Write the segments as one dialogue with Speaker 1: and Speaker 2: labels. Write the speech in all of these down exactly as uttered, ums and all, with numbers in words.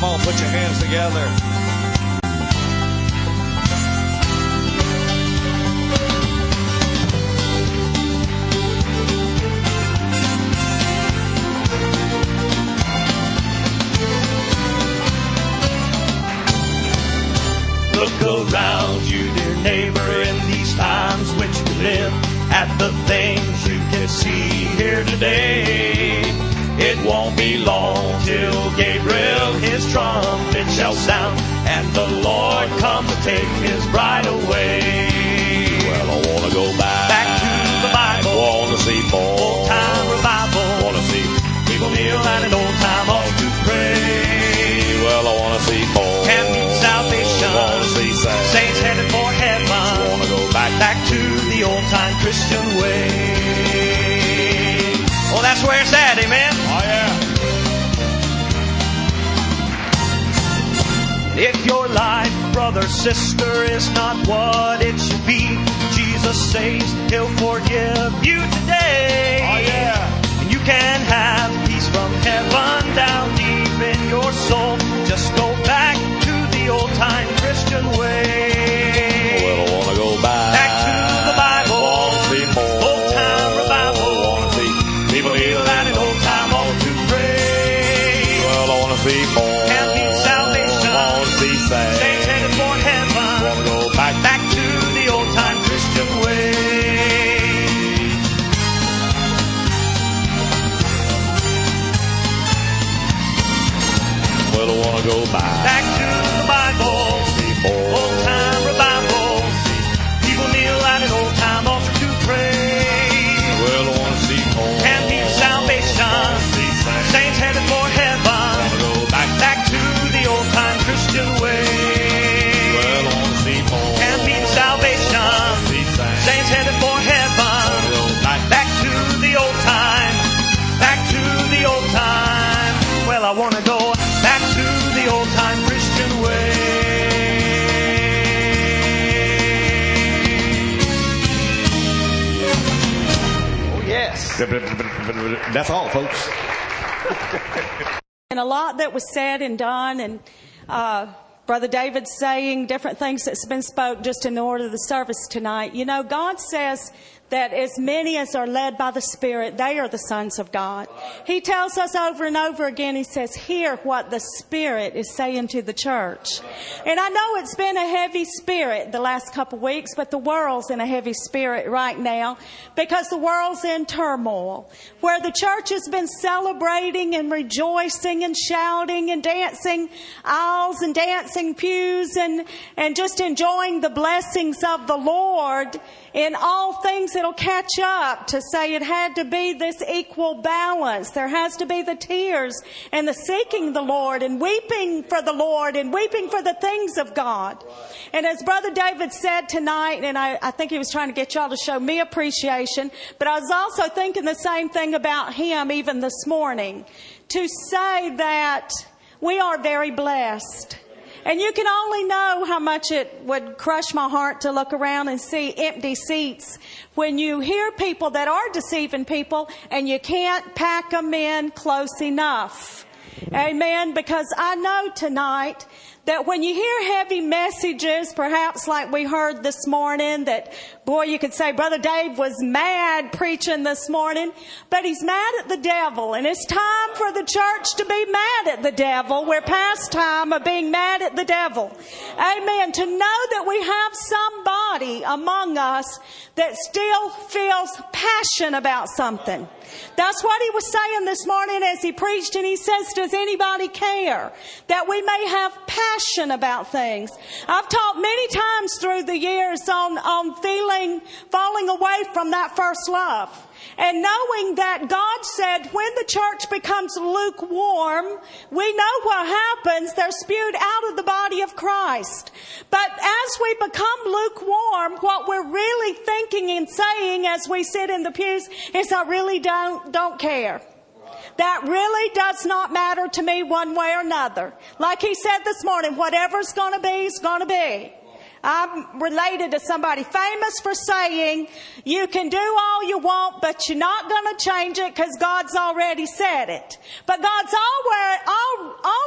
Speaker 1: Come on, put your hands together.
Speaker 2: Look around you, dear neighbor, in these times which we live, at the things you can see here today. It won't be long till Gabriel his trumpet shall sound, and the Lord come to take his bride away.
Speaker 1: Well, I want to go back,
Speaker 2: back to the Bible.
Speaker 1: Want to see more
Speaker 2: old time revival.
Speaker 1: Want to see
Speaker 2: people kneel at an old time altar to pray.
Speaker 1: Well, I want to see more.
Speaker 2: Can mean salvation.
Speaker 1: Want to see saints.
Speaker 2: Saints headed for heaven.
Speaker 1: Want to go back,
Speaker 2: back to the old time Christian way. Oh, that's where it's at, amen.
Speaker 1: Oh yeah.
Speaker 2: If your life, brother, sister, is not what it should be, Jesus says he'll forgive you today.
Speaker 1: Oh yeah.
Speaker 2: And you can have peace from heaven down deep in your soul. Just go back to the old time Christian way.
Speaker 1: Well, I want to go back.
Speaker 2: Back to the Bible.
Speaker 1: Want to see more.
Speaker 2: Old time revival.
Speaker 1: Want to see
Speaker 2: people kneel at an old time altar to pray.
Speaker 1: Well, I want to see more.
Speaker 2: Can mean salvation.
Speaker 1: Want to see saints.
Speaker 2: Saints headed for heaven.
Speaker 1: Want to go back,
Speaker 2: back to the old time Christian way.
Speaker 1: Well, I want to go back.
Speaker 2: Back to the Bible.
Speaker 1: See more.
Speaker 2: Old time revival. People kneel at an old time altar to pray.
Speaker 1: Well, I want to see more.
Speaker 2: Can mean salvation.
Speaker 1: See saints.
Speaker 2: Saints headed for heaven.
Speaker 1: Want to go back,
Speaker 2: back to the old time Christian way.
Speaker 1: Well, I want to see more.
Speaker 2: Can mean salvation.
Speaker 1: See saints.
Speaker 2: Saints headed for heaven.
Speaker 1: Want to go back,
Speaker 2: back to the old time. Back to the old time. Well, I want to go back to the old time Christian way. Oh, yes.
Speaker 1: That's all, folks.
Speaker 3: And a lot that was said and done, and uh, Brother David saying different things that's been spoke just in the order of the service tonight. You know, God says that as many as are led by the Spirit, they are the sons of God. He tells us over and over again, he says, hear what the Spirit is saying to the church. And I know it's been a heavy spirit the last couple of weeks, but the world's in a heavy spirit right now because the world's in turmoil. Where the church has been celebrating and rejoicing and shouting and dancing aisles and dancing pews and, and just enjoying the blessings of the Lord in all things, it'll catch up to say it had to be this equal balance. There has to be the tears and the seeking the Lord and weeping for the Lord and weeping for the things of God. And as Brother David said tonight, and I, I think he was trying to get y'all to show me appreciation, but I was also thinking the same thing about him even this morning, to say that we are very blessed. And you can only know how much it would crush my heart to look around and see empty seats when you hear people that are deceiving people and you can't pack them in close enough. Amen. Because I know tonight that when you hear heavy messages, perhaps like we heard this morning, that, boy, you could say Brother Dave was mad preaching this morning, but he's mad at the devil. And it's time for the church to be mad at the devil. We're past time of being mad at the devil. Amen. To know that we have somebody among us that still feels passion about something. That's what he was saying this morning as he preached, and he says, does anybody care that we may have passion about things? I've taught many times through the years on, on feeling, falling away from that first love. And knowing that God said when the church becomes lukewarm, we know what happens. They're spewed out of the body of Christ. But as we become lukewarm, what we're really thinking and saying as we sit in the pews is, I really don't, don't care. That really does not matter to me one way or another. Like he said this morning, whatever's going to be is going to be. I'm related to somebody famous for saying, you can do all you want, but you're not going to change it because God's already said it. But God's always,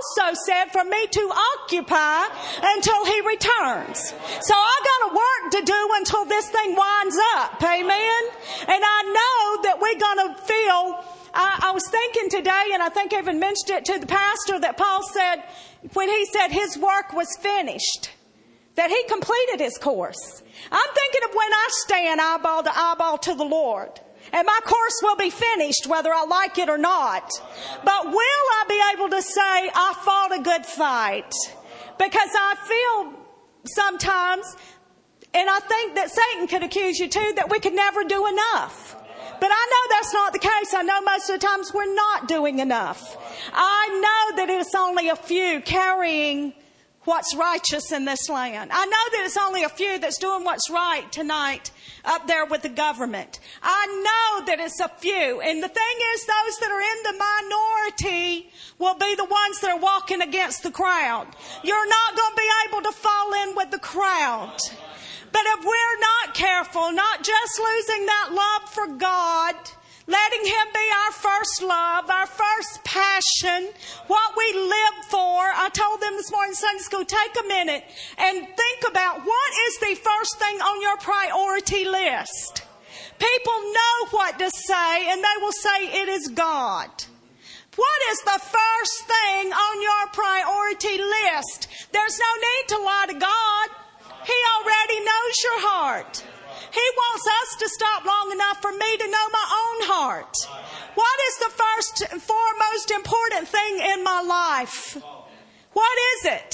Speaker 3: also said for me to occupy until he returns. So I got a work to do until this thing winds up. Amen? And I know that we're going to feel, I, I was thinking today, and I think I even mentioned it to the pastor, that Paul said, when he said his work was finished, that he completed his course. I'm thinking of when I stand eyeball to eyeball to the Lord. And my course will be finished whether I like it or not. But will I be able to say, I fought a good fight? Because I feel sometimes, and I think that Satan could accuse you too, that we could never do enough. But I know that's not the case. I know most of the times we're not doing enough. I know that it's only a few carrying what's righteous in this land. I know that it's only a few that's doing what's right tonight up there with the government. I know that it's a few. And the thing is, those that are in the minority will be the ones that are walking against the crowd. You're not going to be able to fall in with the crowd. But if we're not careful, not just losing that love for God, letting Him be our first love, our first passion, what we live for. I told them this morning in Sunday school, take a minute and think about what is the first thing on your priority list. People know what to say, and they will say it is God. What is the first thing on your priority list? There's no need to lie to God. He already knows your heart. He wants us to stop long enough for me to know my own heart. What is the first and foremost important thing in my life? What is it?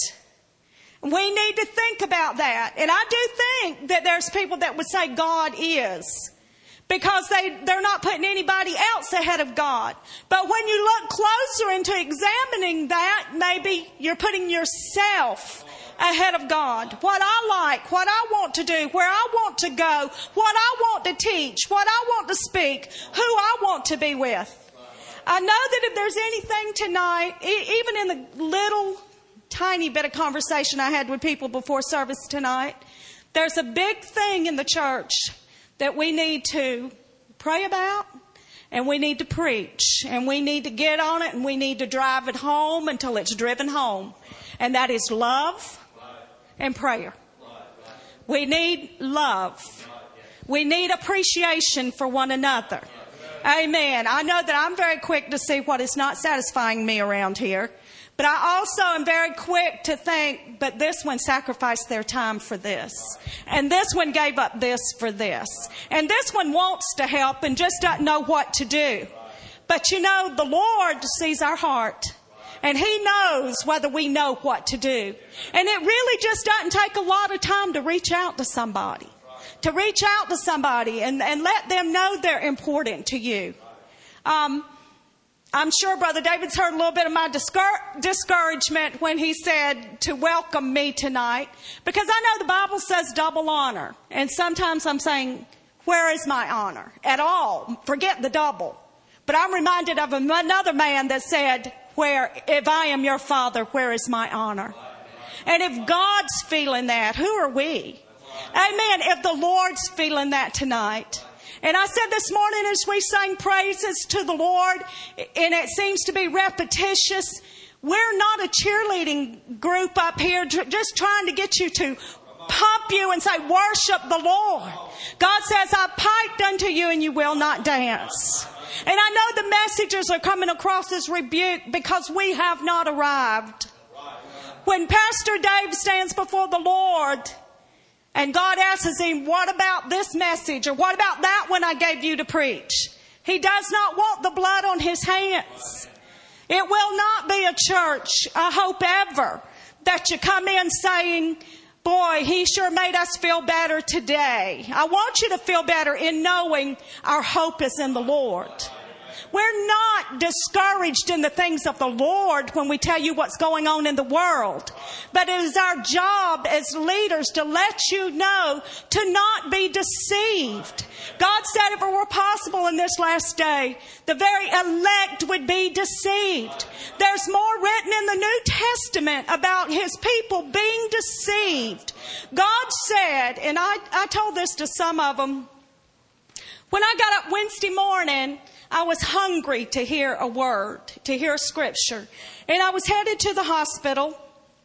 Speaker 3: We need to think about that. And I do think that there's people that would say God is, because they, they're not putting anybody else ahead of God. But when you look closer into examining that, maybe you're putting yourself ahead of God. What I like, what I want to do, where I want to go, what I want to teach, what I want to speak, who I want to be with. I know that if there's anything tonight, e- even in the little tiny bit of conversation I had with people before service tonight, there's a big thing in the church that we need to pray about, and we need to preach, and we need to get on it, and we need to drive it home until it's driven home. And that is love and prayer. We need love. We need appreciation for one another. Amen. I know that I'm very quick to see what is not satisfying me around here. But I also am very quick to think, but this one sacrificed their time for this. And this one gave up this for this. And this one wants to help and just doesn't know what to do. But you know, the Lord sees our heart. And He knows whether we know what to do. And it really just doesn't take a lot of time to reach out to somebody. To reach out to somebody and, and let them know they're important to you. Um, I'm sure Brother David's heard a little bit of my discour- discouragement when he said to welcome me tonight. Because I know the Bible says double honor. And sometimes I'm saying, where is my honor? At all. Forget the double. But I'm reminded of another man that said, where, if I am your father, where is my honor? And if God's feeling that, who are we? Amen. If the Lord's feeling that tonight. And I said this morning as we sang praises to the Lord, and it seems to be repetitious, we're not a cheerleading group up here just trying to get you to pump you and say, worship the Lord. God says, I piped unto you and you will not dance. And I know the messages are coming across as rebuke because we have not arrived. When Pastor Dave stands before the Lord and God asks him, what about this message? Or what about that one I gave you to preach? He does not want the blood on his hands. It will not be a church, I hope ever, that you come in saying, boy, he sure made us feel better today. I want you to feel better in knowing our hope is in the Lord. We're not discouraged in the things of the Lord when we tell you what's going on in the world. But it is our job as leaders to let you know to not be deceived. God said if it were possible in this last day, the very elect would be deceived. There's more written in the New Testament about His people being deceived. God said, and I, I told this to some of them, when I got up Wednesday morning, I was hungry to hear a word, to hear scripture. And I was headed to the hospital.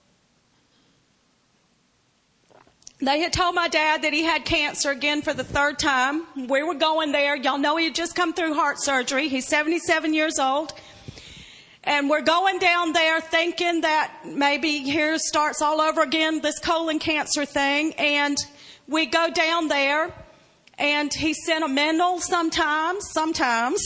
Speaker 3: They had told my dad that he had cancer again for the third time. We were going there. Y'all know he had just come through heart surgery. He's seventy-seven years old. And we're going down there thinking that maybe here starts all over again, this colon cancer thing. And we go down there, and he's sentimental sometimes, sometimes.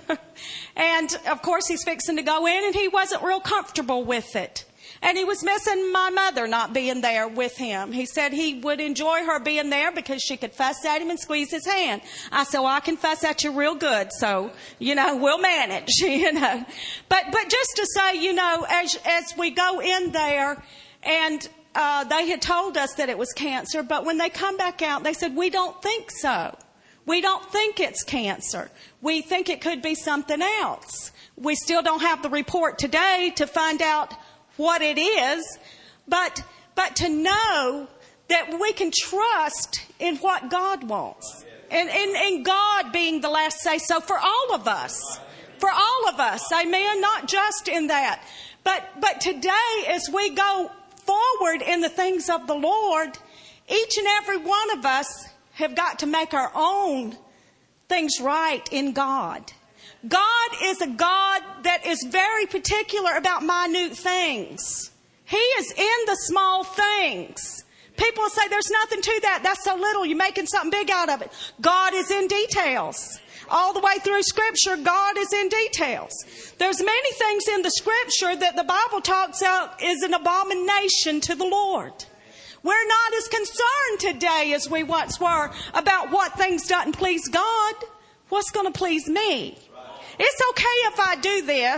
Speaker 3: And, of course, he's fixing to go in, and he wasn't real comfortable with it. And he was missing my mother not being there with him. He said he would enjoy her being there because she could fuss at him and squeeze his hand. I said, well, I can fuss at you real good, so, you know, we'll manage, you know. But but just to say, you know, as as we go in there, and uh, they had told us that it was cancer, but when they come back out, they said, we don't think so. We don't think it's cancer. We think it could be something else. We still don't have the report today to find out what it is, but but to know that we can trust in what God wants. And, and, and God being the last say-so for all of us. For all of us, amen, not just in that. But, but today, as we go forward in the things of the Lord, each and every one of us have got to make our own things right in God. God is a God that is very particular about minute things. He is in the small things. People say there's nothing to that. That's so little. You're making something big out of it. God is in details. All the way through Scripture, God is in details. There's many things in the Scripture that the Bible talks about is an abomination to the Lord. We're not as concerned today as we once were about what things doesn't please God. What's going to please me? It's okay if I do this.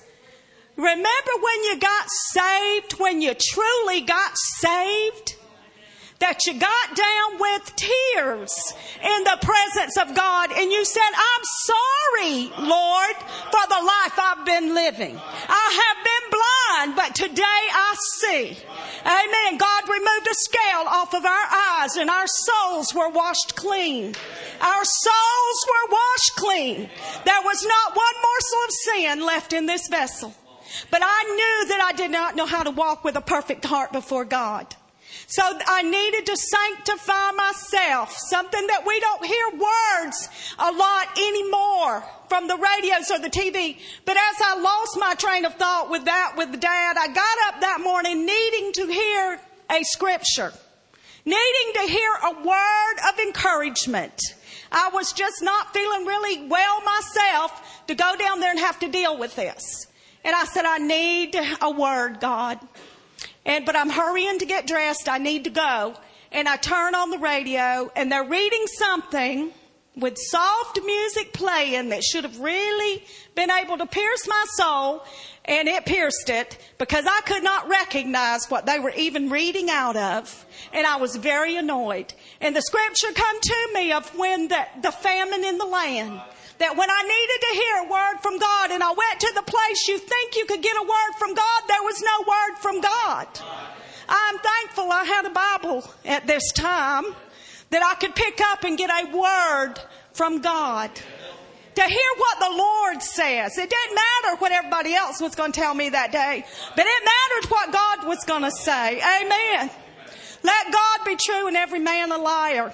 Speaker 3: Remember when you got saved, when you truly got saved, that you got down with tears in the presence of God and you said, I'm sorry, Lord, for the life I've been living. I have been blind, but today I see. Amen. God removed a scale off of our eyes and our souls were washed clean. Our souls were washed clean. There was not one morsel of sin left in this vessel. But I knew that I did not know how to walk with a perfect heart before God. So I needed to sanctify myself, something that we don't hear words a lot anymore from the radios or the T V. But as I lost my train of thought with that, with Dad, I got up that morning needing to hear a scripture, needing to hear a word of encouragement. I was just not feeling really well myself to go down there and have to deal with this. And I said, I need a word, God. And but I'm hurrying to get dressed. I need to go. And I turn on the radio, and they're reading something with soft music playing that should have really been able to pierce my soul. And it pierced it because I could not recognize what they were even reading out of. And I was very annoyed. And the scripture come to me of when the, the famine in the land. That when I needed to hear a word from God and I went to the place you think you could get a word from God, there was no word from God. I'm thankful I had a Bible at this time that I could pick up and get a word from God. To hear what the Lord says. It didn't matter what everybody else was going to tell me that day, but it mattered what God was going to say. Amen. Let God be true and every man a liar.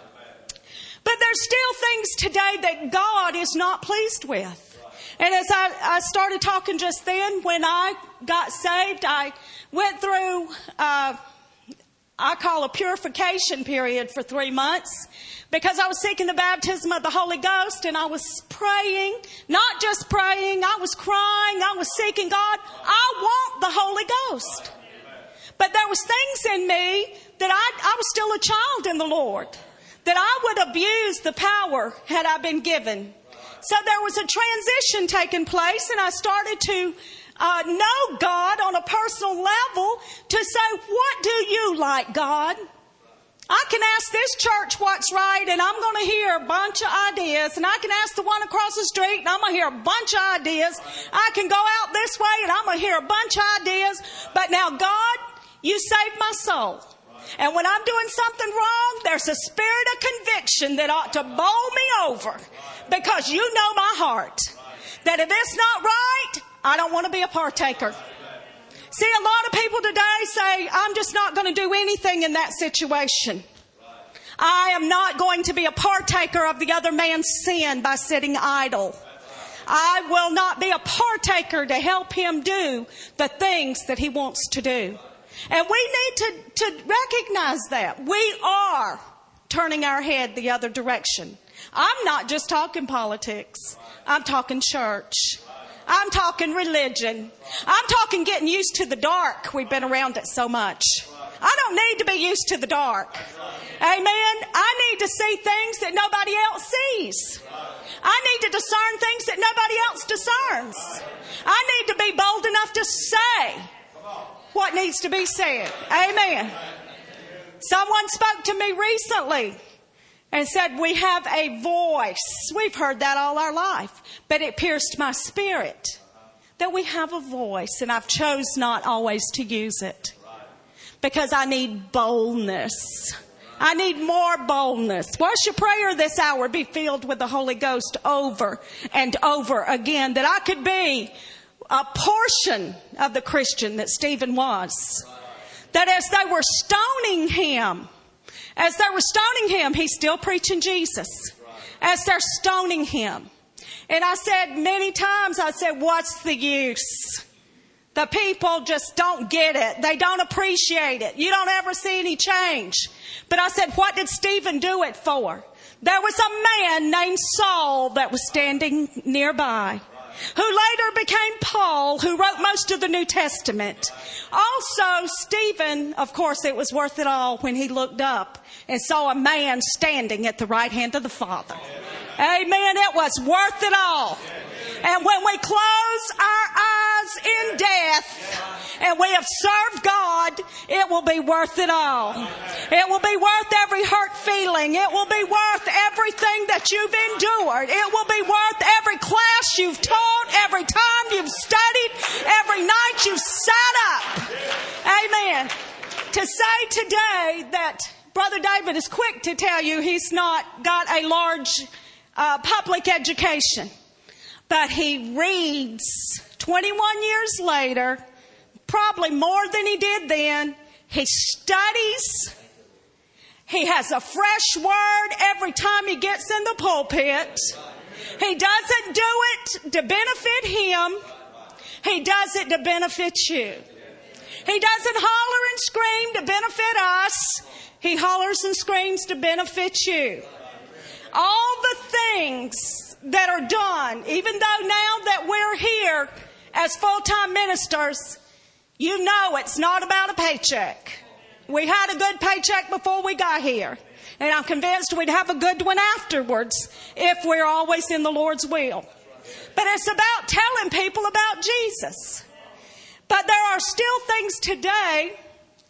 Speaker 3: But there's still things today that God is not pleased with. And as I, I started talking just then, when I got saved, I went through, uh, I call a purification period for three months because I was seeking the baptism of the Holy Ghost, and I was praying, not just praying, I was crying, I was seeking God. I want the Holy Ghost. But there was things in me that I, I was still a child in the Lord, that I would abuse the power had I been given. So there was a transition taking place, and I started to uh, know God on a personal level to say, what do you like, God? I can ask this church what's right, and I'm going to hear a bunch of ideas. And I can ask the one across the street, and I'm going to hear a bunch of ideas. I can go out this way, and I'm going to hear a bunch of ideas. But now, God, you saved my soul. And when I'm doing something wrong, there's a spirit of conviction that ought to bowl me over, because you know my heart. That if it's not right, I don't want to be a partaker. See, a lot of people today say, I'm just not going to do anything in that situation. I am not going to be a partaker of the other man's sin by sitting idle. I will not be a partaker to help him do the things that he wants to do. And we need to, to recognize that. We are turning our head the other direction. I'm not just talking politics. I'm talking church. I'm talking religion. I'm talking getting used to the dark. We've been around it so much. I don't need to be used to the dark. Amen. I need to see things that nobody else sees. I need to discern things that nobody else discerns. I need to be bold enough to say what needs to be said. Amen. Someone spoke to me recently and said, we have a voice. We've heard that all our life, but it pierced my spirit that we have a voice, and I've chose not always to use it because I need boldness. I need more boldness. What's your prayer this hour? Be filled with the Holy Ghost over and over again, that I could be a portion of the Christian that Stephen was. That as they were stoning him, as they were stoning him, he's still preaching Jesus. As they're stoning him. And I said many times, I said, what's the use? The people just don't get it. They don't appreciate it. You don't ever see any change. But I said, what did Stephen do it for? There was a man named Saul that was standing nearby, who later became Paul, who wrote most of the New Testament. Also, Stephen, of course, it was worth it all when he looked up and saw a man standing at the right hand of the Father. Amen. It was worth it all. And when we close our eyes in death and we have served God, it will be worth it all. It will be worth every hurt feeling. It will be worth everything that you've endured. It will be worth every class you've taught, every time you've studied, every night you've sat up. Amen. To say today that Brother David is quick to tell you he's not got a large uh, public education. But he reads twenty-one years later, probably more than he did then. He studies. He has a fresh word every time he gets in the pulpit. He doesn't do it to benefit him. He does it to benefit you. He doesn't holler and scream to benefit us. He hollers and screams to benefit you. All the things that are done, even though now that we're here as full-time ministers, you know it's not about a paycheck. We had a good paycheck before we got here, and I'm convinced we'd have a good one afterwards if we're always in the Lord's will. But it's about telling people about Jesus. But there are still things today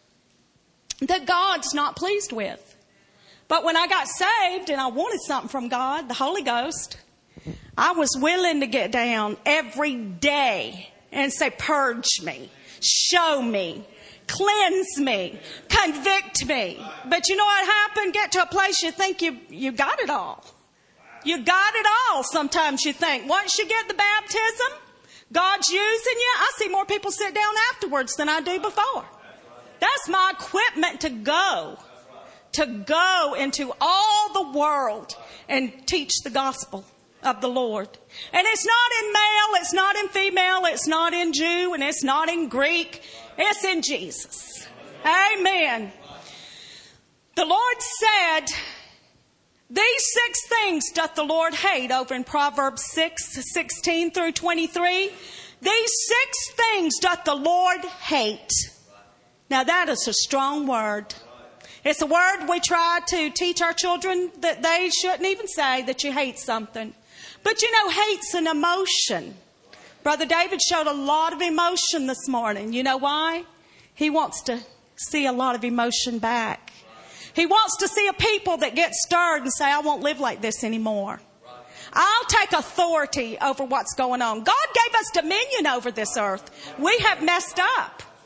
Speaker 3: that God's not pleased with. But when I got saved and I wanted something from God, the Holy Ghost, I was willing to get down every day and say, purge me, show me, cleanse me, convict me. But you know what happened? Get to a place you think you, you got it all. You got it all, sometimes you think. Once you get the baptism, God's using you. I see more people sit down afterwards than I do before. That's my equipment to go. To go into all the world and teach the gospel of the Lord. And it's not in male, it's not in female, it's not in Jew, and it's not in Greek. It's in Jesus. Amen. The Lord said, these six things doth the Lord hate, over in Proverbs six, sixteen through twenty-three. These six things doth the Lord hate. Now that is a strong word. It's a word we try to teach our children that they shouldn't even say, that you hate something. But you know, hate's an emotion. Brother David showed a lot of emotion this morning. You know why? He wants to see a lot of emotion back. He wants to see a people that get stirred and say, I won't live like this anymore. I'll take authority over what's going on. God gave us dominion over this earth. We have messed up.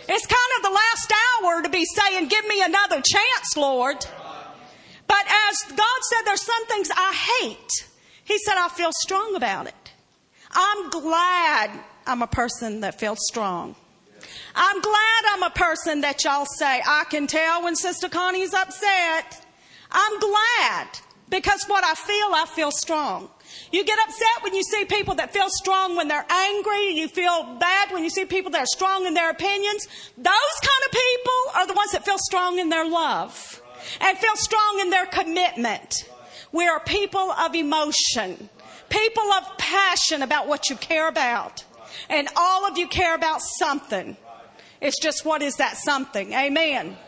Speaker 3: It's kind of the last hour to be saying, give me another chance, Lord. But as God said, there's some things I hate. He said, I feel strong about it. I'm glad I'm a person that feels strong. I'm glad I'm a person that y'all say, I can tell when Sister Connie's upset. I'm glad, because what I feel, I feel strong. You get upset when you see people that feel strong when they're angry. You feel bad when you see people that are strong in their opinions. Those kind of people are the ones that feel strong in their love and feel strong in their commitment. We are people of emotion, people of passion about what you care about. And all of you care about something. It's just, what is that something? Amen.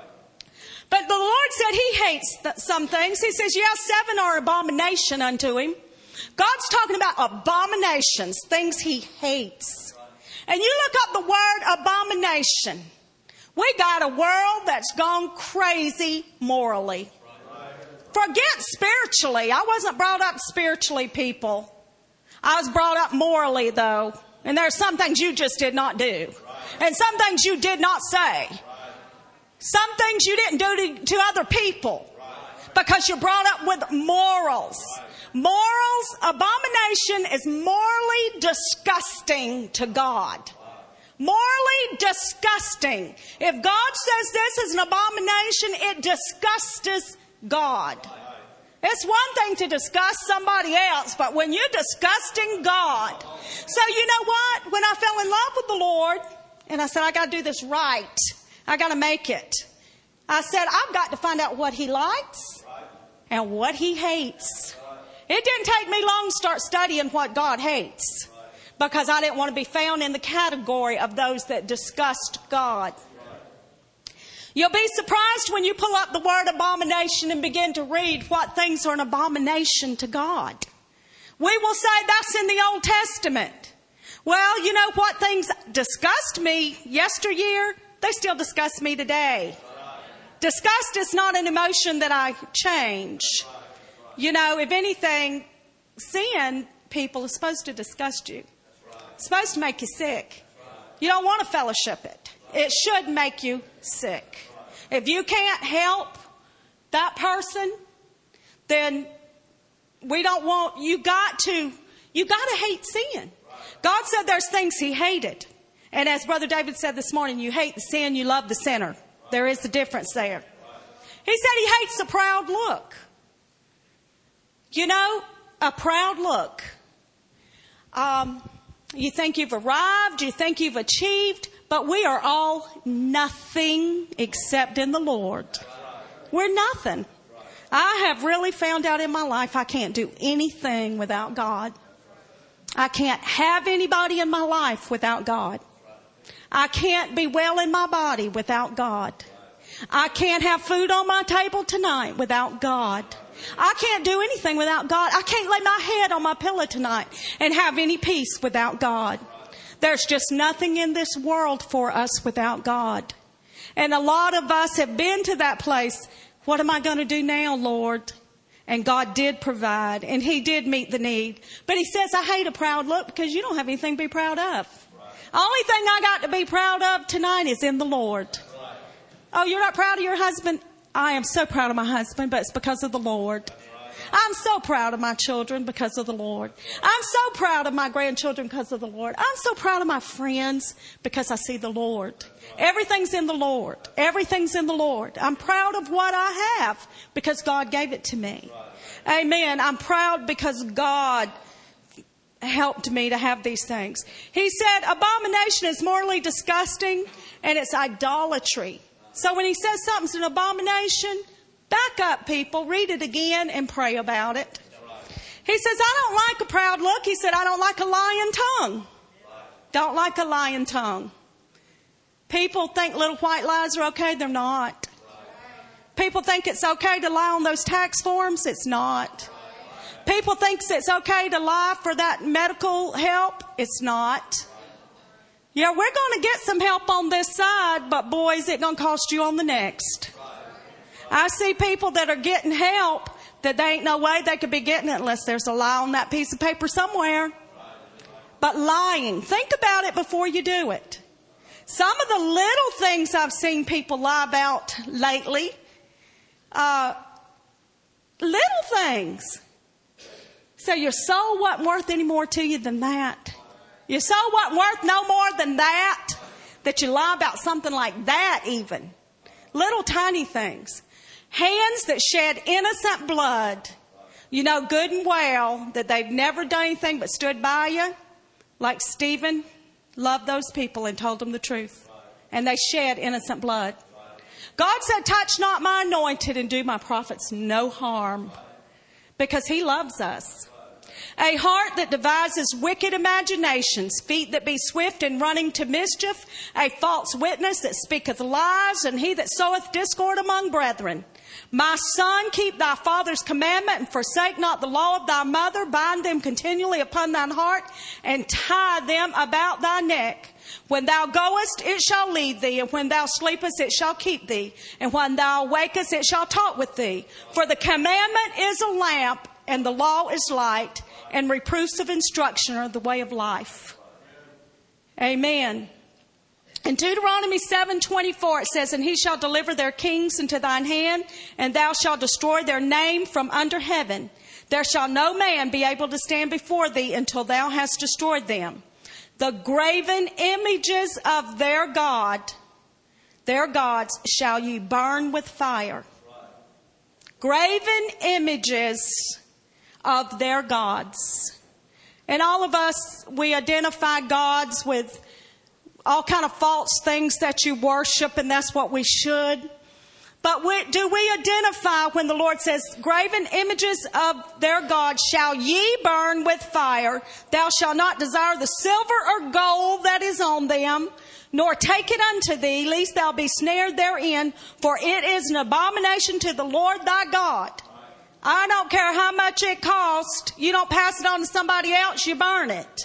Speaker 3: But the Lord said he hates th- some things. He says, yes, seven are abomination unto him. God's talking about abominations, things he hates. And you look up the word abomination. We got a world that's gone crazy morally. Forget spiritually. I wasn't brought up spiritually, people. I was brought up morally, though. And there are some things you just did not do. And some things you did not say. Some things you didn't do to, to other people. Because you're brought up with morals. Morals, abomination is morally disgusting to God. Morally disgusting. If God says this is an abomination, it disgusts God. It's one thing to disgust somebody else, but when you're disgusting God. So you know what? When I fell in love with the Lord, and I said, I got to do this right. I got to make it. I said, I've got to find out what he likes and what he hates. It didn't take me long to start studying what God hates, because I didn't want to be found in the category of those that disgust God. You'll be surprised when you pull up the word abomination and begin to read what things are an abomination to God. We will say that's in the Old Testament. Well, you know what things disgust me yesteryear? They still disgust me today. Disgust is not an emotion that I change. You know, if anything, sin, people, is supposed to disgust you. It's supposed to make you sick. You don't want to fellowship it. It should make you sick. If you can't help that person, then we don't want, you got to, you got to hate sin. God said there's things he hated. And as Brother David said this morning, you hate the sin, you love the sinner. There is a difference there. He said he hates a proud look. You know, a proud look. Um, you think you've arrived, you think you've achieved, but we are all nothing except in the Lord. We're nothing. I have really found out in my life I can't do anything without God. I can't have anybody in my life without God. I can't be well in my body without God. I can't have food on my table tonight without God. I can't do anything without God. I can't lay my head on my pillow tonight and have any peace without God. There's just nothing in this world for us without God. And a lot of us have been to that place. What am I going to do now, Lord? And God did provide, and he did meet the need. But he says, I hate a proud look, because you don't have anything to be proud of. The only thing I got to be proud of tonight is in the Lord. Oh, you're not proud of your husband? I am so proud of my husband, but it's because of the Lord. I'm so proud of my children because of the Lord. I'm so proud of my grandchildren because of the Lord. I'm so proud of my friends because I see the Lord. Everything's in the Lord. Everything's in the Lord. I'm proud of what I have because God gave it to me. Amen. I'm proud because God helped me to have these things. He said abomination is morally disgusting and it's idolatry. So when he says something's an abomination, back up, people. Read it again and pray about it. He says, I don't like a proud look. He said, I don't like a lying tongue. Don't like a lying tongue. People think little white lies are okay. They're not. People think it's okay to lie on those tax forms. It's not. People think it's okay to lie for that medical help. It's not. Yeah, we're going to get some help on this side, but boy, is it going to cost you on the next. I see people that are getting help that there ain't no way they could be getting it unless there's a lie on that piece of paper somewhere. But lying, think about it before you do it. Some of the little things I've seen people lie about lately, uh, little things. So your soul wasn't worth any more to you than that. Your soul wasn't worth no more than that, that you lie about something like that even. Little tiny things. Hands that shed innocent blood. You know good and well that they've never done anything but stood by you. Like Stephen loved those people and told them the truth. And they shed innocent blood. God said, touch not my anointed and do my prophets no harm. Because he loves us. A heart that devises wicked imaginations, feet that be swift in running to mischief, a false witness that speaketh lies, and he that soweth discord among brethren. My son, keep thy father's commandment and forsake not the law of thy mother. Bind them continually upon thine heart and tie them about thy neck. When thou goest, it shall lead thee, and when thou sleepest, it shall keep thee. And when thou awakest, it shall talk with thee. For the commandment is a lamp, and the law is light, and reproofs of instruction are the way of life. Amen. In Deuteronomy seven twenty-four it says, and he shall deliver their kings into thine hand, and thou shalt destroy their name from under heaven. There shall no man be able to stand before thee until thou hast destroyed them. The graven images of their God, their gods, shall ye burn with fire. Graven images of their gods. And all of us, we identify gods with all kind of false things that you worship, and that's what we should. But we, do we identify when the Lord says, graven images of their gods shall ye burn with fire. Thou shalt not desire the silver or gold that is on them, nor take it unto thee, lest thou be snared therein. For it is an abomination to the Lord thy God. I don't care how much it costs. You don't pass it on to somebody else, you burn it.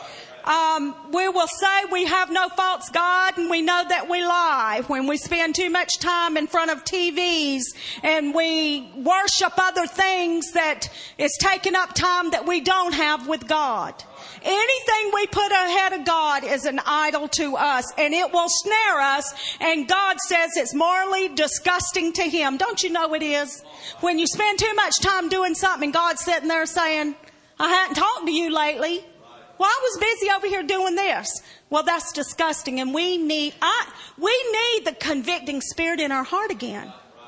Speaker 3: Um, we will say we have no false God, and we know that we lie when we spend too much time in front of T Vs and we worship other things that is taking up time that we don't have with God. Anything we put ahead of God is an idol to us, and it will snare us, and God says it's morally disgusting to him. Don't you know it is? When you spend too much time doing something, God's sitting there saying, I hadn't talked to you lately. Well, I was busy over here doing this. Well, that's disgusting, and we need I, we need the convicting spirit in our heart again.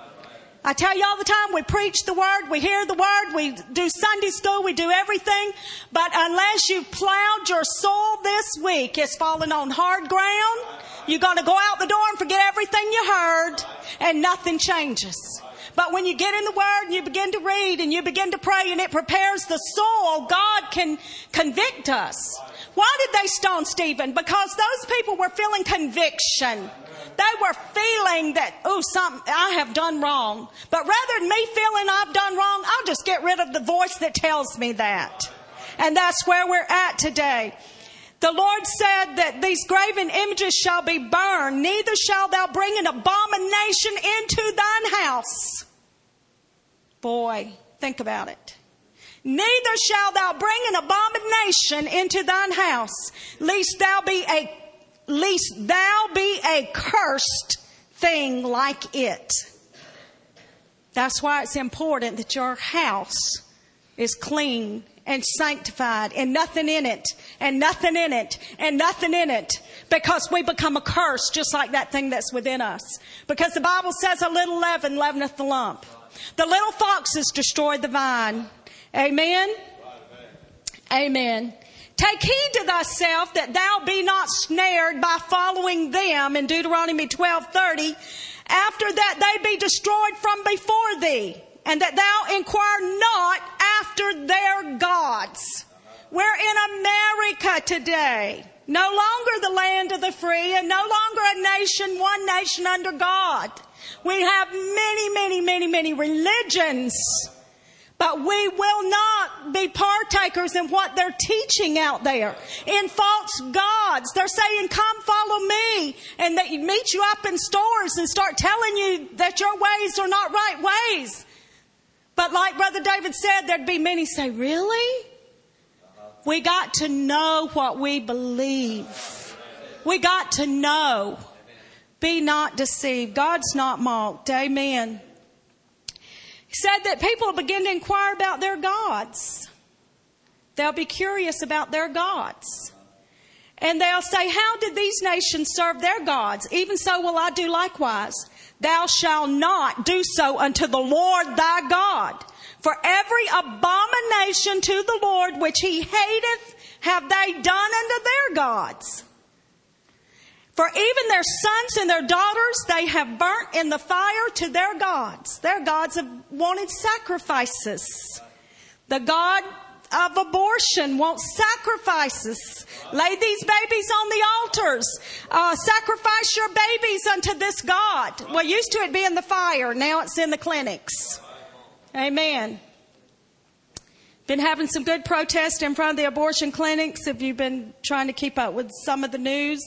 Speaker 3: I tell you all the time, we preach the word, we hear the word, we do Sunday school, we do everything. But unless you've plowed your soul this week, it's fallen on hard ground. You're going to go out the door and forget everything you heard, and nothing changes. But when you get in the Word and you begin to read and you begin to pray and it prepares the soul, God can convict us. Why did they stone Stephen? Because those people were feeling conviction. They were feeling that, oh, something I have done wrong. But rather than me feeling I've done wrong, I'll just get rid of the voice that tells me that. And that's where we're at today. The Lord said that these graven images shall be burned. Neither shalt thou bring an abomination into thine house. Boy, think about it. Neither shalt thou bring an abomination into thine house, lest thou be a lest thou be a cursed thing like it. That's why it's important that your house is clean and sanctified, and nothing in it, and nothing in it, and nothing in it. Because we become a curse just like that thing that's within us. Because the Bible says a little leaven leaveneth the lump. The little foxes destroy the vine. Amen? Amen. Take heed to thyself that thou be not snared by following them, in Deuteronomy twelve thirty. After that they be destroyed from before thee, and that thou inquire not after their gods. We're in America today. No longer the land of the free, and no longer a nation, one nation under God. We have many, many, many, many religions, but we will not be partakers in what they're teaching out there. In false gods, they're saying, come follow me, and they meet you up in stores and start telling you that your ways are not right ways. But like Brother David said, there'd be many say, really? We got to know what we believe. We got to know. Be not deceived. God's not mocked. Amen. He said that people will begin to inquire about their gods. They'll be curious about their gods. And they'll say, how did these nations serve their gods? Even so will I do likewise. Thou shalt not do so unto the Lord thy God. For every abomination to the Lord which he hateth have they done unto their gods. For even their sons and their daughters they have burnt in the fire to their gods. Their gods have wanted sacrifices. The God of abortion wants sacrifices. Lay these babies on the altars. Uh, sacrifice your babies unto this God. Well, used to it be in the fire. Now it's in the clinics. Amen. Been having some good protests in front of the abortion clinics. Have you been trying to keep up with some of the news?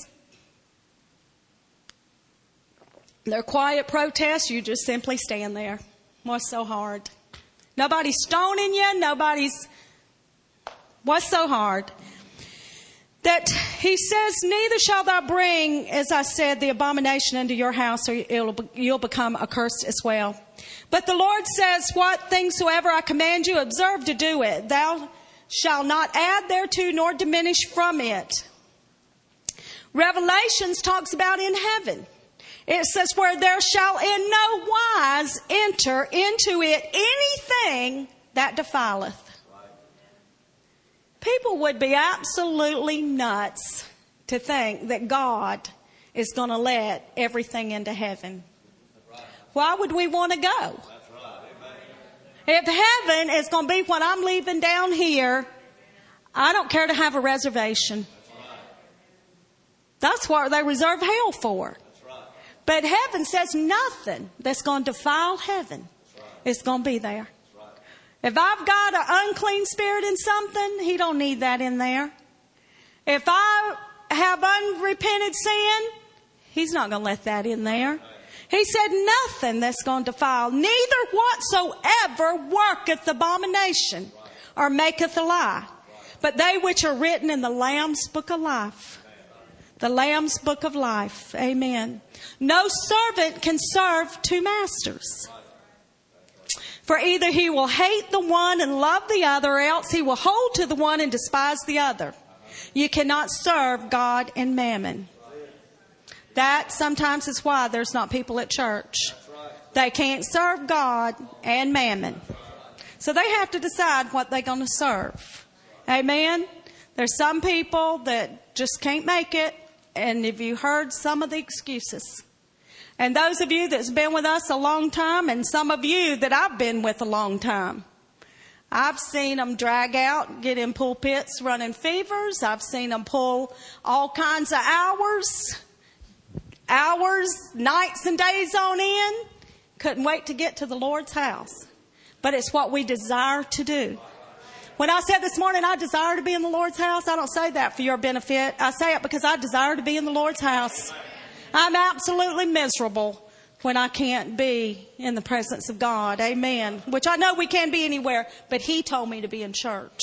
Speaker 3: They're quiet protests. You just simply stand there. What's so hard? Nobody's stoning you. Nobody's... What's so hard? That he says, neither shalt thou bring, as I said, the abomination into your house, or it'll, you'll become accursed as well. But the Lord says, what things soever I command you, observe to do it. Thou shalt not add thereto, nor diminish from it. Revelations talks about in heaven. It says, where there shall in no wise enter into it anything that defileth. People would be absolutely nuts to think that God is going to let everything into heaven. Why would we want to go? If heaven is going to be what I'm leaving down here, I don't care to have a reservation. That's what they reserve hell for. But heaven says nothing that's going to defile heaven is going to be there. If I've got an unclean spirit in something, he don't need that in there. If I have unrepented sin, he's not going to let that in there. He said nothing that's going to defile, neither whatsoever worketh abomination or maketh a lie, but they which are written in the Lamb's book of life. The Lamb's book of life. Amen. No servant can serve two masters. For either he will hate the one and love the other, or else he will hold to the one and despise the other. You cannot serve God and mammon. That sometimes is why there's not people at church. They can't serve God and mammon. So they have to decide what they're going to serve. Amen? There's some people that just can't make it. And have you heard some of the excuses? And those of you that's been with us a long time, and some of you that I've been with a long time, I've seen them drag out, get in pulpits running fevers. I've seen them pull all kinds of hours, hours, nights and days on end. Couldn't wait to get to the Lord's house. But it's what we desire to do. When I said this morning, I desire to be in the Lord's house, I don't say that for your benefit. I say it because I desire to be in the Lord's house. I'm absolutely miserable when I can't be in the presence of God. Amen. Which I know we can be anywhere, but He told me to be in church.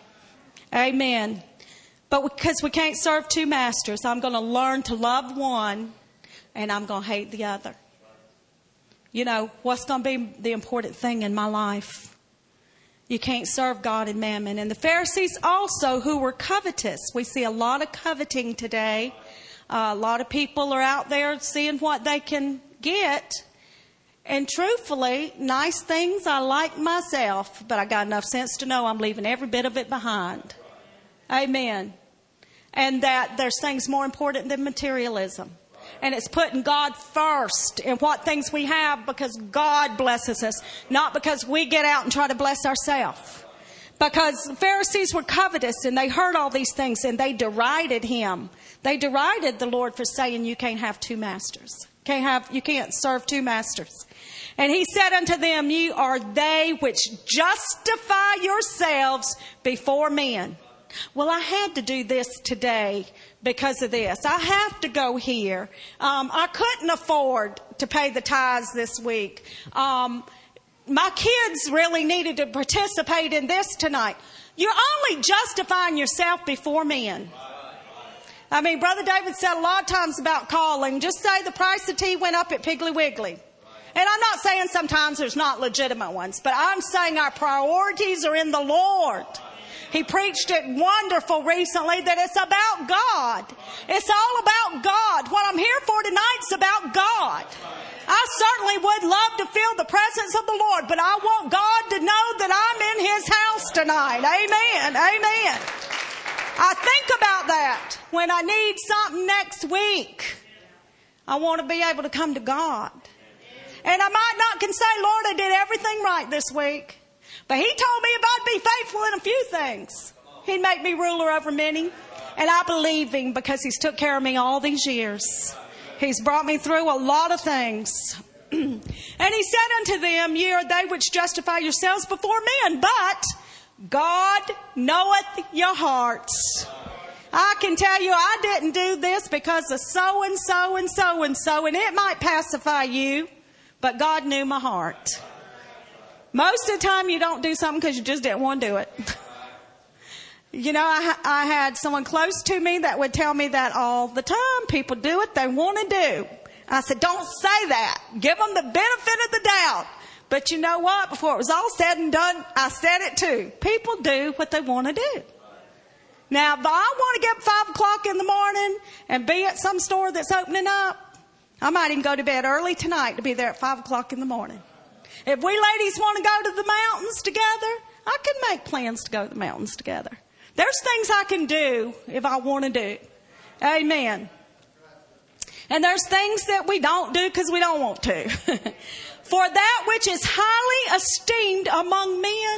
Speaker 3: Amen. But because we can't serve two masters, I'm going to learn to love one and I'm going to hate the other. You know, what's going to be the important thing in my life? You can't serve God and mammon. And the Pharisees also, who were covetous. We see a lot of coveting today. Uh, a lot of people are out there seeing what they can get. And truthfully, nice things I like myself, but I got enough sense to know I'm leaving every bit of it behind. Amen. And that there's things more important than materialism. And it's putting God first in what things we have because God blesses us, not because we get out and try to bless ourselves. Because the Pharisees were covetous and they heard all these things and they derided Him. They derided the Lord for saying you can't have two masters. Can't have, you can't serve two masters. And He said unto them, you are they which justify yourselves before men. Well, I had to do this today because of this. I have to go here. Um, I couldn't afford to pay the tithes this week. Um, my kids really needed to participate in this tonight. You're only justifying yourself before men. I mean, Brother David said a lot of times about calling, just say the price of tea went up at Piggly Wiggly. And I'm not saying sometimes there's not legitimate ones, but I'm saying our priorities are in the Lord. He preached it wonderful recently that it's about God. It's all about God. What I'm here for tonight's about God. I certainly would love to feel the presence of the Lord, but I want God to know that I'm in His house tonight. Amen. Amen. I think about that when I need something next week. I want to be able to come to God. And I might not can say, Lord, I did everything right this week. But He told me if I'd be faithful in a few things, He'd make me ruler over many. And I believe Him because He's took care of me all these years. He's brought me through a lot of things. And He said unto them, ye are they which justify yourselves before men, but God knoweth your hearts. I can tell you I didn't do this because of so and so and so and so, and it might pacify you, but God knew my heart. Most of the time you don't do something because you just didn't want to do it. You know, I, I had someone close to me that would tell me that all the time. People do what they want to do. I said, don't say that. Give them the benefit of the doubt. But you know what? Before it was all said and done, I said it too. People do what they want to do. Now, if I want to get up five o'clock in the morning and be at some store that's opening up, I might even go to bed early tonight to be there at five o'clock in the morning. If we ladies want to go to the mountains together, I can make plans to go to the mountains together. There's things I can do if I want to do. Amen. And there's things that we don't do because we don't want to. For that which is highly esteemed among men,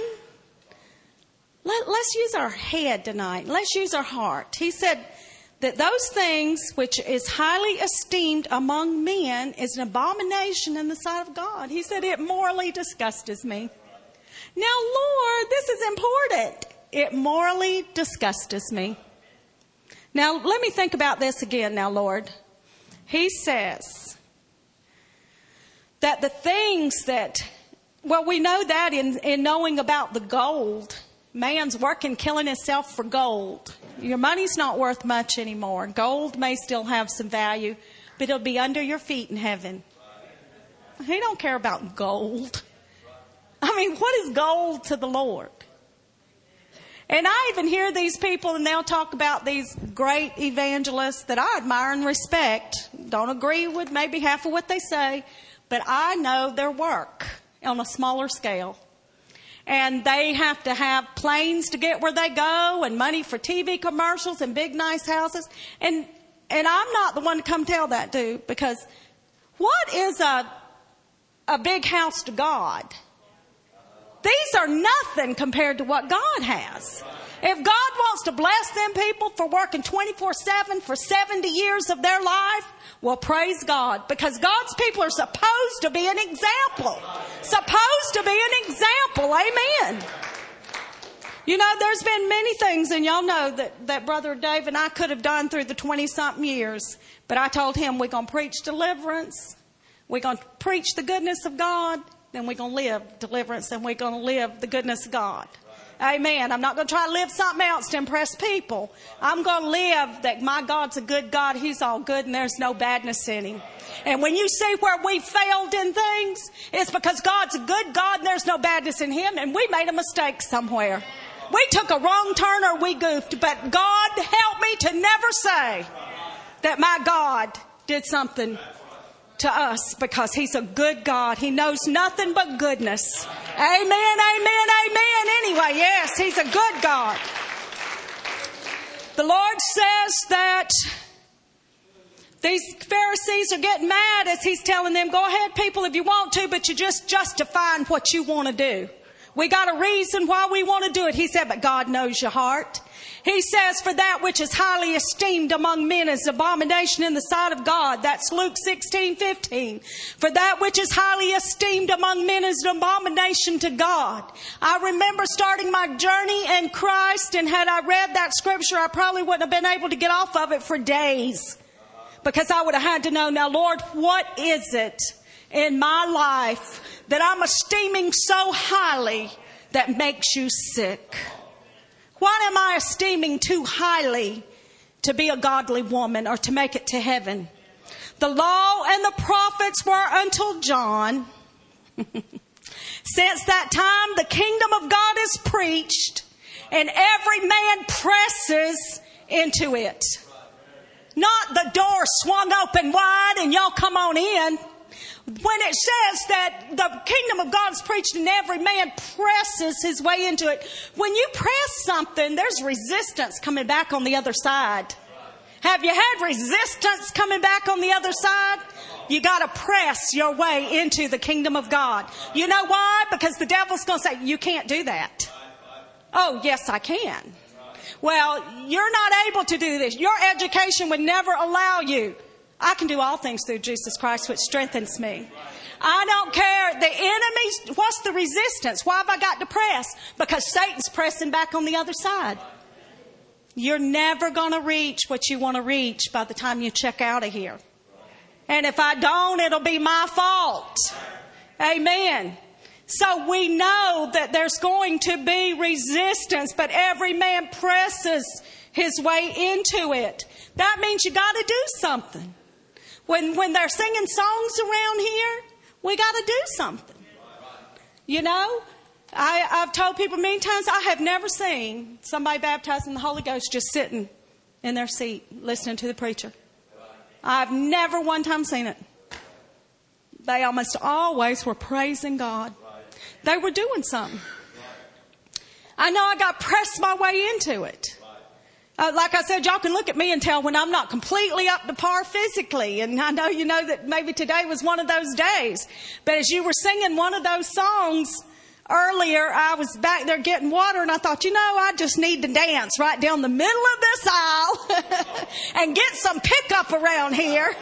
Speaker 3: let, let's use our head tonight. Let's use our heart. He said that those things which is highly esteemed among men is an abomination in the sight of God. He said it morally disgusts me. Now, Lord, this is important. It morally disgusts me. Now, let me think about this again now, Lord. He says that the things that, well, we know that in, in knowing about the gold. Man's working, killing himself for gold. Your money's not worth much anymore. Gold may still have some value, but it'll be under your feet in heaven. He don't care about gold. I mean, what is gold to the Lord? And I even hear these people and they'll talk about these great evangelists that I admire and respect. Don't agree with maybe half of what they say, but I know their work on a smaller scale. And they have to have planes to get where they go and money for T V commercials and big nice houses. And and I'm not the one to come tell that to, because what is a a big house to God? These are nothing compared to what God has. If God wants to bless them people for working twenty-four seven for seventy years of their life, well, praise God. Because God's people are supposed to be an example. Supposed to be an example. Amen. You know, there's been many things, and y'all know that, that Brother Dave and I could have done through the twenty-something years. But I told him we're going to preach deliverance. We're going to preach the goodness of God. Then we're going to live deliverance, and we're going to live the goodness of God. Amen. I'm not going to try to live something else to impress people. I'm going to live that my God's a good God. He's all good and there's no badness in Him. And when you see where we failed in things, it's because God's a good God and there's no badness in Him, and we made a mistake somewhere. We took a wrong turn or we goofed, but God help me to never say that my God did something to us, because He's a good God. He knows nothing but goodness. Amen, amen, amen. Anyway, yes, He's a good God. The Lord says that these Pharisees are getting mad as He's telling them, go ahead, people, if you want to, but you're just justifying what you want to do. We got a reason why we want to do it. He said, but God knows your heart. He says, for that which is highly esteemed among men is abomination in the sight of God. That's Luke sixteen fifteen. For that which is highly esteemed among men is an abomination to God. I remember starting my journey in Christ, and had I read that scripture, I probably wouldn't have been able to get off of it for days. Because I would have had to know, now Lord, what is it in my life that I'm esteeming so highly that makes you sick? What am I esteeming too highly to be a godly woman or to make it to heaven. The law and the prophets were until John. Since that time, the kingdom of God is preached, and every man presses into it. Not the door swung open wide and y'all come on in. When it says that the kingdom of God is preached and every man presses his way into it, when you press something, there's resistance coming back on the other side. Have you had resistance coming back on the other side? You got to press your way into the kingdom of God. You know why? Because the devil's going to say, you can't do that. Oh, yes, I can. Well, you're not able to do this. Your education would never allow you. I can do all things through Jesus Christ, which strengthens me. I don't care. The enemy's, what's the resistance? Why have I got to press? Because Satan's pressing back on the other side. You're never going to reach what you want to reach by the time you check out of here. And if I don't, it'll be my fault. Amen. So we know that there's going to be resistance, but every man presses his way into it. That means you got to do something. When when they're singing songs around here, we got to do something. You know, I, I've told people many times, I have never seen somebody baptized in the Holy Ghost just sitting in their seat listening to the preacher. I've never one time seen it. They almost always were praising God. They were doing something. I know I got pressed my way into it. Uh, like I said, y'all can look at me and tell when I'm not completely up to par physically. And I know you know that maybe today was one of those days. But as you were singing one of those songs earlier, I was back there getting water and I thought, you know, I just need to dance right down the middle of this aisle and get some pickup around here.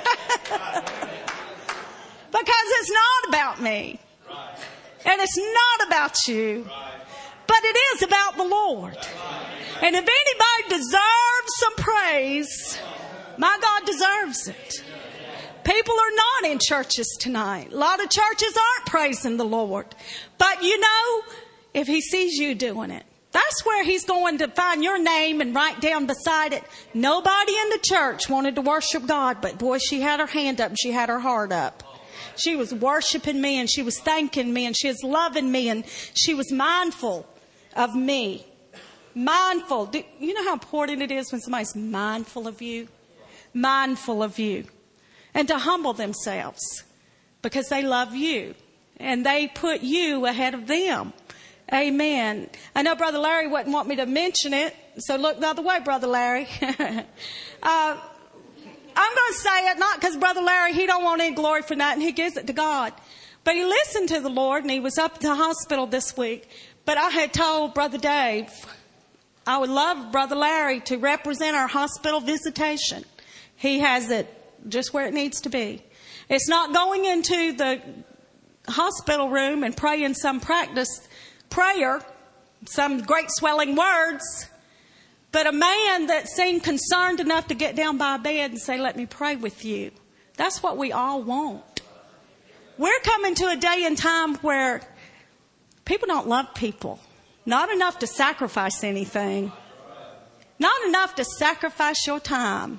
Speaker 3: Because it's not about me. And it's not about you. But it is about the Lord. And if anybody deserves some praise, my God deserves it. People are not in churches tonight. A lot of churches aren't praising the Lord. But you know, if He sees you doing it, that's where He's going to find your name and write down beside it. Nobody in the church wanted to worship God, but boy, she had her hand up and she had her heart up. She was worshiping me and she was thanking me and she was loving me and she was mindful of me. Mindful. Do you know how important it is when somebody's mindful of you? Mindful of you. And to humble themselves because they love you and they put you ahead of them. Amen. I know Brother Larry wouldn't want me to mention it, so look the other way, Brother Larry. uh, I'm going to say it not because Brother Larry, he don't want any glory for that and he gives it to God. But he listened to the Lord and he was up at the hospital this week. But I had told Brother Dave, I would love Brother Larry to represent our hospital visitation. He has it just where it needs to be. It's not going into the hospital room and praying some practice prayer, some great swelling words, but a man that seemed concerned enough to get down by a bed and say, let me pray with you. That's what we all want. We're coming to a day and time where people don't love people. Not enough to sacrifice anything. Not enough to sacrifice your time.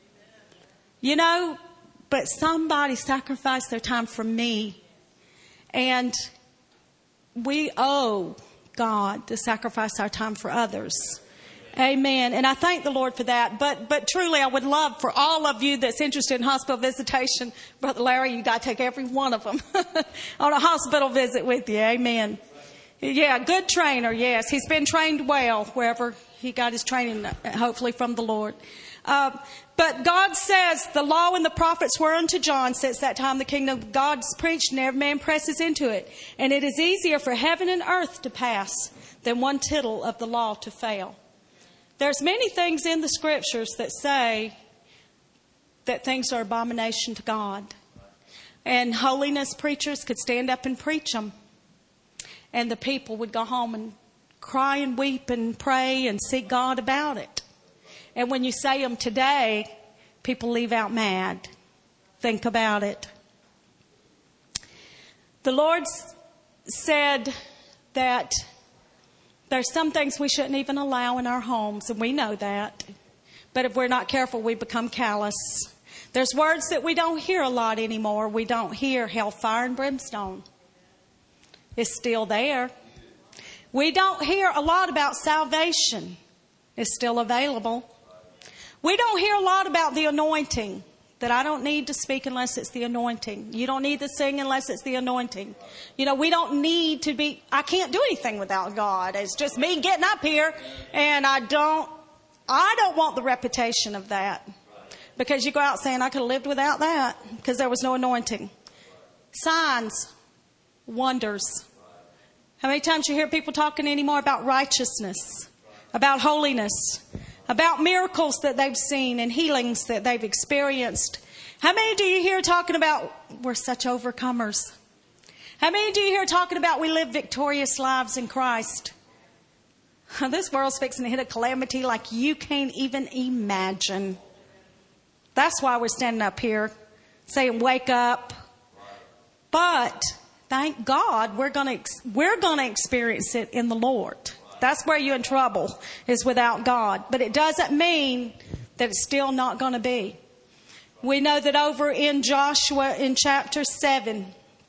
Speaker 3: You know, but somebody sacrificed their time for me. And we owe God to sacrifice our time for others. Amen. And I thank the Lord for that. But but truly, I would love for all of you that's interested in hospital visitation, Brother Larry, you got to take every one of them on a hospital visit with you. Amen. Yeah, good trainer, yes. He's been trained well wherever he got his training, hopefully from the Lord. Uh, but God says the law and the prophets were unto John. Since that time the kingdom of God is preached and every man presses into it. And it is easier for heaven and earth to pass than one tittle of the law to fail. There's many things in the scriptures that say that things are abomination to God. And holiness preachers could stand up and preach them. And the people would go home and cry and weep and pray and seek God about it. And when you say them today, people leave out mad. Think about it. The Lord said that there's some things we shouldn't even allow in our homes, and we know that. But if we're not careful, we become callous. There's words that we don't hear a lot anymore. We don't hear hellfire and brimstone. It's still there. We don't hear a lot about salvation. It's still available. We don't hear a lot about the anointing. That I don't need to speak unless it's the anointing. You don't need to sing unless it's the anointing. You know, we don't need to be, I can't do anything without God. It's just me getting up here, and I don't, I don't want the reputation of that. Because you go out saying, I could have lived without that because there was no anointing. Signs, wonders. How many times you hear people talking anymore about righteousness, about holiness, about miracles that they've seen and healings that they've experienced? How many do you hear talking about we're such overcomers? How many do you hear talking about we live victorious lives in Christ? This world's fixing to hit a calamity like you can't even imagine. That's why we're standing up here saying, wake up. But thank God we're going to we're going to experience it in the Lord. That's where you're in trouble, is without God. But it doesn't mean that it's still not going to be. We know that over in Joshua in chapter seven,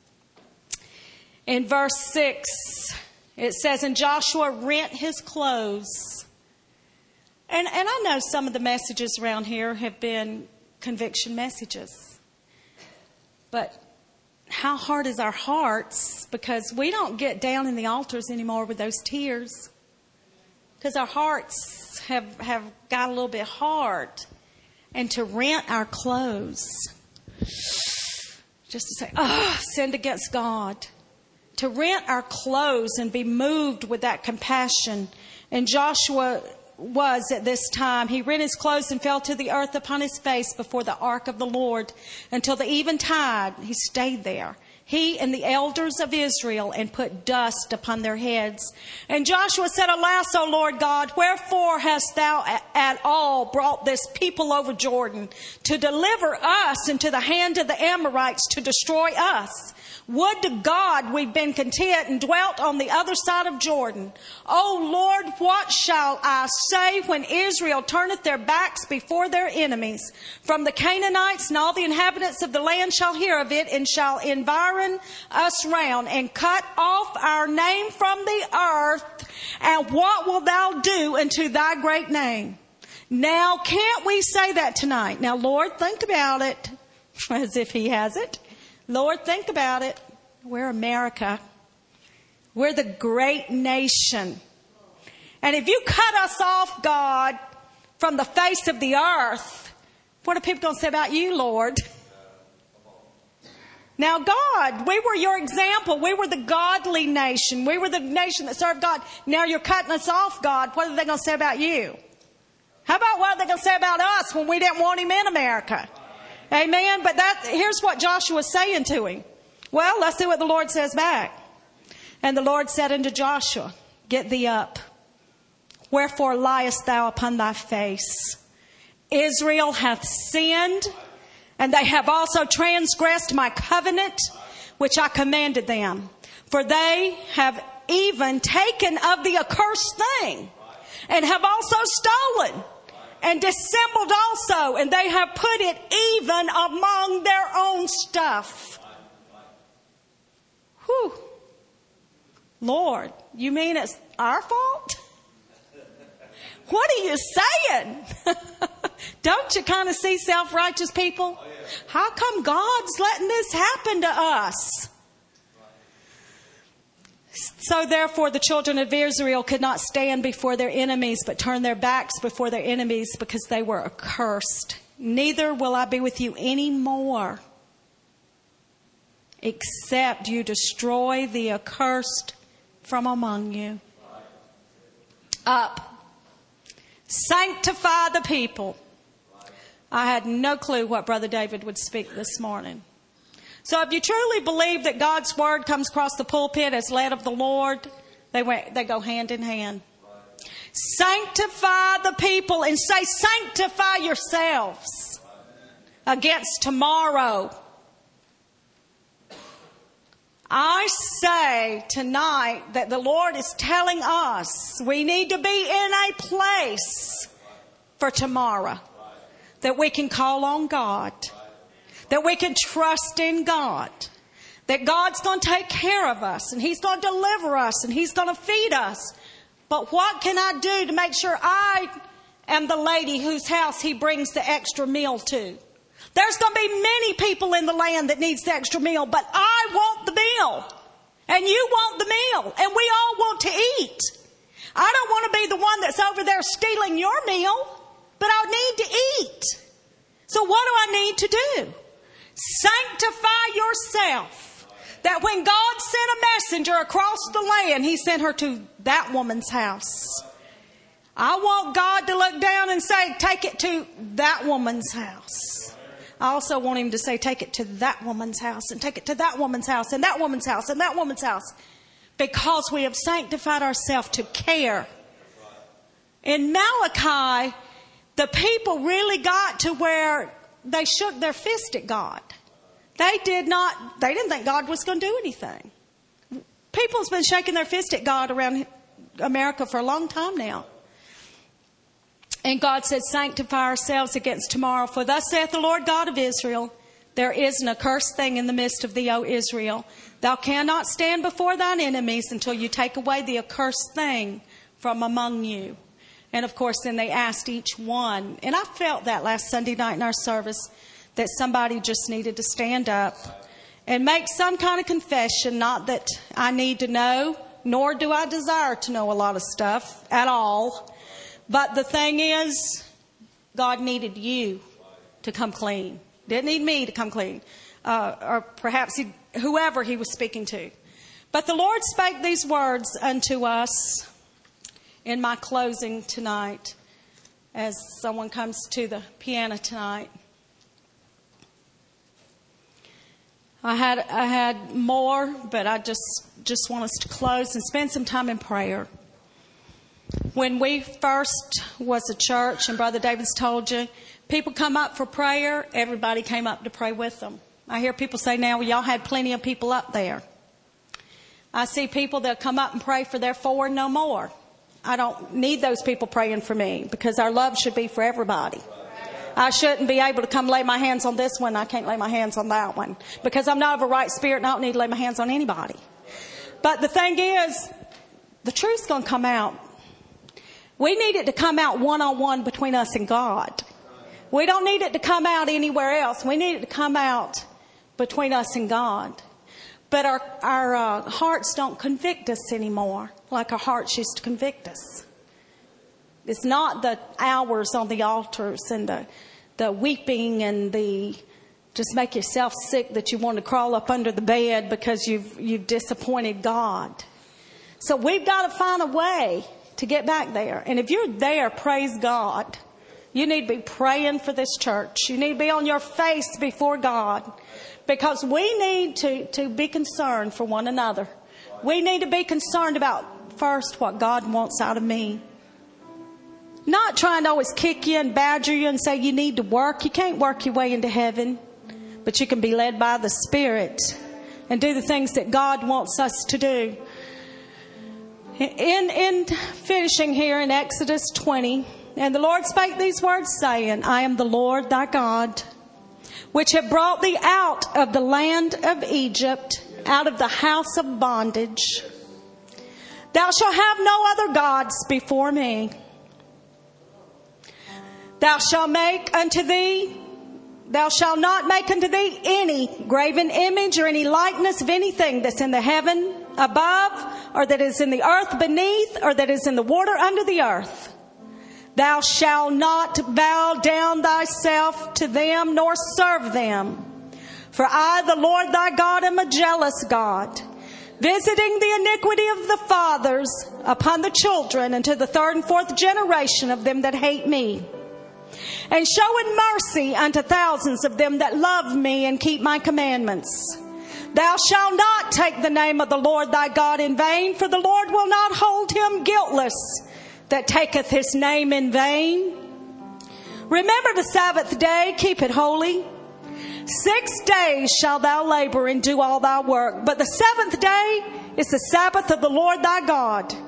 Speaker 3: in verse six, it says, and Joshua rent his clothes. And, and I know some of the messages around here have been conviction messages. But how hard is our hearts? Because we don't get down in the altars anymore with those tears. Because our hearts have, have got a little bit hard. And to rent our clothes. Just to say, oh, sinned against God. To rent our clothes and be moved with that compassion. And Joshua was at this time, he rent his clothes and fell to the earth upon his face before the ark of the Lord. Until the eventide, he stayed there. He and the elders of Israel, and put dust upon their heads. And Joshua said, alas, O Lord God, wherefore hast thou at all brought this people over Jordan to deliver us into the hand of the Amorites to destroy us? Would to God we'd been content and dwelt on the other side of Jordan. O Lord, what shall I say when Israel turneth their backs before their enemies? From the Canaanites and all the inhabitants of the land shall hear of it, and shall environ us round, and cut off our name from the earth. And what wilt thou do unto thy great name? Now, can't we say that tonight? Now, Lord, think about it. As if he has it. Lord, think about it. We're America. We're the great nation. And if you cut us off, God, from the face of the earth, what are people going to say about you, Lord? Now, God, we were your example. We were the godly nation. We were the nation that served God. Now you're cutting us off, God. What are they going to say about you? How about what are they going to say about us when we didn't want him in America? Amen. But that here's what Joshua was saying to him. Well, let's see what the Lord says back. And the Lord said unto Joshua, get thee up. Wherefore liest thou upon thy face? Israel hath sinned, and they have also transgressed my covenant, which I commanded them. For they have even taken of the accursed thing, and have also stolen, and dissembled also, and they have put it even among their own stuff. Whew. Lord, you mean it's our fault? What are you saying? Don't you kind of see self-righteous people? How come God's letting this happen to us? So therefore the children of Israel could not stand before their enemies, but turned their backs before their enemies, because they were accursed. Neither will I be with you any more, except you destroy the accursed from among you. Up. Sanctify the people. I had no clue what Brother David would speak this morning. So if you truly believe that God's word comes across the pulpit as led of the Lord, they went, they go hand in hand. Sanctify the people, and say sanctify yourselves against tomorrow. I say tonight that the Lord is telling us we need to be in a place for tomorrow. That we can call on God. That we can trust in God. That God's going to take care of us. And He's going to deliver us. And He's going to feed us. But what can I do to make sure I am the lady whose house He brings the extra meal to? There's going to be many people in the land that needs the extra meal. But I want the meal. And you want the meal. And we all want to eat. I don't want to be the one that's over there stealing your meal. But I need to eat. So what do I need to do? Sanctify yourself. That when God sent a messenger across the land, He sent her to that woman's house. I want God to look down and say, take it to that woman's house. I also want Him to say, take it to that woman's house, and take it to that woman's house, and that woman's house, and that woman's house. Because we have sanctified ourselves to care. In Malachi, the people really got to where they shook their fist at God. They did not, they didn't think God was going to do anything. People's been shaking their fist at God around America for a long time now. And God said, sanctify ourselves against tomorrow. For thus saith the Lord God of Israel, there is an accursed thing in the midst of thee, O Israel. Thou cannot stand before thine enemies until you take away the accursed thing from among you. And of course, then they asked each one. And I felt that last Sunday night in our service, that somebody just needed to stand up and make some kind of confession. Not that I need to know, nor do I desire to know a lot of stuff at all. But the thing is, God needed you to come clean. Didn't need me to come clean. Uh, or perhaps he, whoever He was speaking to. But the Lord spake these words unto us in my closing tonight, as someone comes to the piano tonight. I had I had more, but I just, just want us to close and spend some time in prayer. When we first was a church, and Brother David's told you, people come up for prayer, everybody came up to pray with them. I hear people say now, well, y'all had plenty of people up there. I see people that come up and pray for their four and no more. I don't need those people praying for me, because our love should be for everybody. I shouldn't be able to come lay my hands on this one. I can't lay my hands on that one, because I'm not of a right spirit and I don't need to lay my hands on anybody. But the thing is, the truth's going to come out. We need it to come out one-on-one between us and God. We don't need it to come out anywhere else. We need it to come out between us and God. But our, our uh, hearts don't convict us anymore like our hearts used to convict us. It's not the hours on the altars and the, the weeping and the just make yourself sick that you want to crawl up under the bed because you've, you've disappointed God. So we've got to find a way to get back there. And if you're there, praise God. You need to be praying for this church. You need to be on your face before God. Because we need to, to be concerned for one another. We need to be concerned about first what God wants out of me. Not trying to always kick you and badger you and say you need to work. You can't work your way into heaven. But you can be led by the Spirit and do the things that God wants us to do. In, in finishing here in Exodus twenty, and the Lord spake these words, saying, I am the Lord thy God, which have brought thee out of the land of Egypt, out of the house of bondage. Thou shalt have no other gods before me. Thou shalt make unto thee, thou shalt not make unto thee any graven image or any likeness of anything that's in the heaven above, or that is in the earth beneath, or that is in the water under the earth. Thou shalt not bow down thyself to them, nor serve them. For I, the Lord thy God, am a jealous God, visiting the iniquity of the fathers upon the children, unto the third and fourth generation of them that hate me, and showing mercy unto thousands of them that love me and keep my commandments. Thou shalt not take the name of the Lord thy God in vain, for the Lord will not hold him guiltless that taketh his name in vain. Remember the Sabbath day, keep it holy. Six days shalt thou labor and do all thy work, but the seventh day is the Sabbath of the Lord thy God.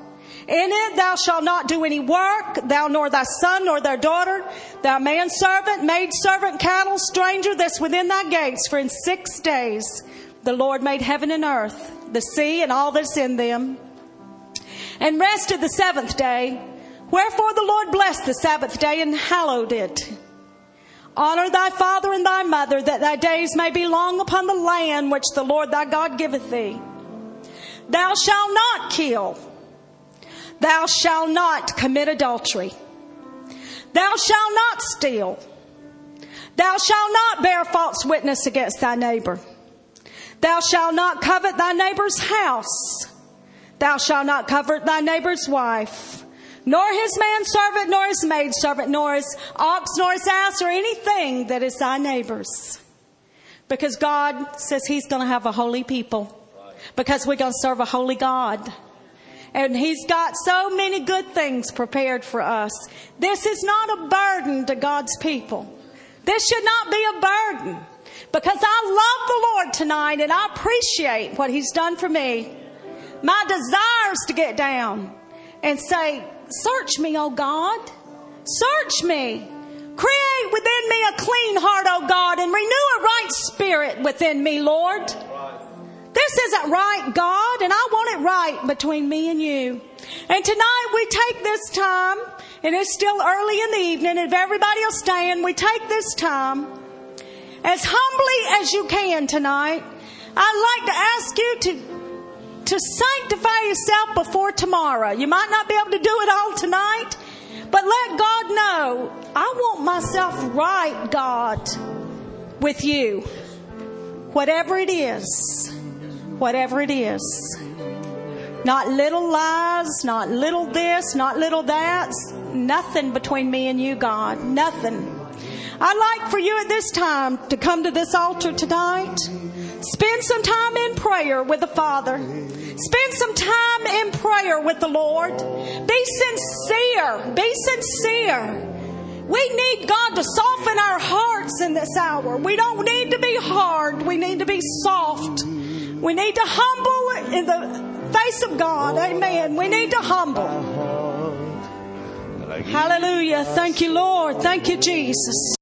Speaker 3: In it thou shalt not do any work, thou nor thy son nor thy daughter, thy manservant, maidservant, cattle, stranger that's within thy gates. For in six days the Lord made heaven and earth, the sea and all that's in them, and rested the seventh day. Wherefore the Lord blessed the Sabbath day and hallowed it. Honor thy father and thy mother, that thy days may be long upon the land which the Lord thy God giveth thee. Thou shalt not kill. Thou shalt not commit adultery. Thou shalt not steal. Thou shalt not bear false witness against thy neighbor. Thou shalt not covet thy neighbor's house. Thou shalt not covet thy neighbor's wife, nor his manservant, nor his maidservant, nor his ox, nor his ass, or anything that is thy neighbor's. Because God says He's going to have a holy people. Because we're going to serve a holy God. And He's got so many good things prepared for us. This is not a burden to God's people. This should not be a burden. Because I love the Lord tonight and I appreciate what He's done for me. My desire is to get down and say, search me, O God. Search me. Create within me a clean heart, O God, and renew a right spirit within me, Lord. This isn't right, God, and I want it right between me and you. And tonight we take this time, and it's still early in the evening, and if everybody will stand, we take this time as humbly as you can tonight. I'd like to ask you to To sanctify yourself before tomorrow. You might not be able to do it all tonight, but let God know, I want myself right, God, with you. Whatever it is. Whatever it is. Not little lies, not little this, not little that. Nothing between me and you, God. Nothing. I'd like for you at this time to come to this altar tonight. Spend some time in prayer with the Father. Spend some time in prayer with the Lord. Be sincere. Be sincere. We need God to soften our hearts in this hour. We don't need to be hard. We need to be soft. We need to humble in the face of God. Amen. We need to humble. Hallelujah. Thank you, Lord. Thank you, Jesus.